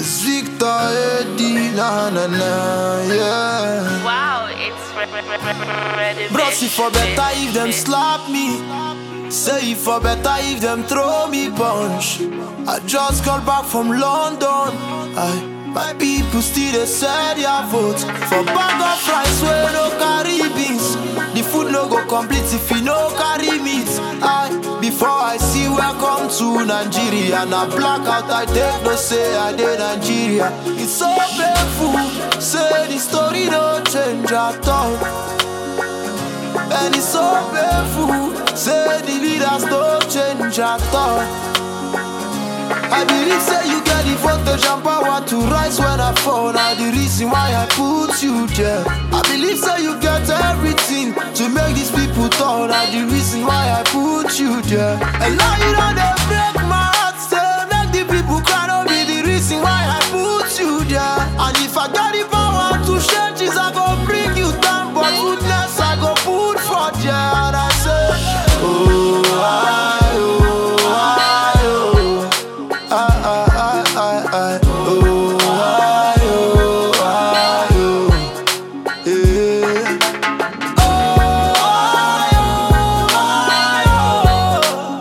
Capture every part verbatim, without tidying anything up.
It's Victor Eddie, na na na, yeah. Wow, it's ready. Bro, see for better if them slap me. Say it for better if them throw me punch. I just got back from London. I, my people still they say their vote for bag of fries where no carry beans. The food no go complete if you no carry meat. I, before I see welcome to Nigeria, and I black out I take no say I did Nigeria. It's so painful, say the story no change at all. And it's so painful, say the leaders don't change at all. I believe say you get the voltage and power to rise when I fall. Now the reason why I put you there. I believe say you get everything to make these people tall. Now the reason why I put you there. And now you know they break my heart, say make the people cry. Don't be the reason why I put you there. And if I got the power to change this, I go bring you down. But goodness I go put for there. And I say, oh, I, oh, I, oh, I, I, I, I, oh, I, oh, I, oh, yeah. Oh, I, oh, I, oh,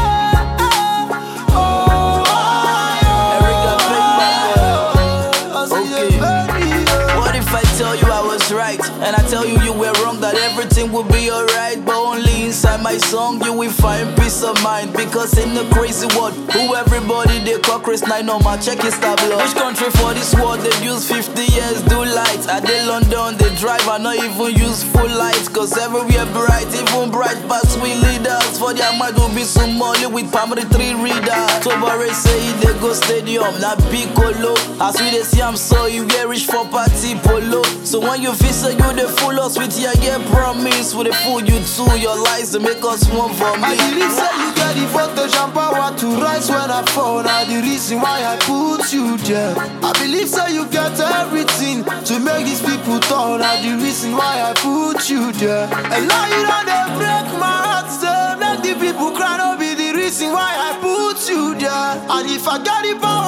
oh, I, oh, Okay. What if I tell you I was right, and I tell you you were wrong, that everything will be alright, but only inside my song you will find peace of mind. Because in the crazy world, who everybody they call Chris Nine on my check is tableau. Which country for this world they use fifty years do lights? Are they London they drive and not even use full lights? Cause everywhere bright, even bright past we leaders. For their mind will be Somali with primary three readers. Tobare say they go stadium, not Piccolo. As we they see I'm so you get rich for party polo. So when you visit you they fool us with your get promise. With they fool you too, your lies they make us one for me. I believe say you get the voltage and power to rise when I fall. Now the reason why I put you there. I believe say you get everything to make these people tall. Now the reason why I put you there. And now you know they break my heart, say make the people cry. Don't be the reason why I put you there. And if I got the power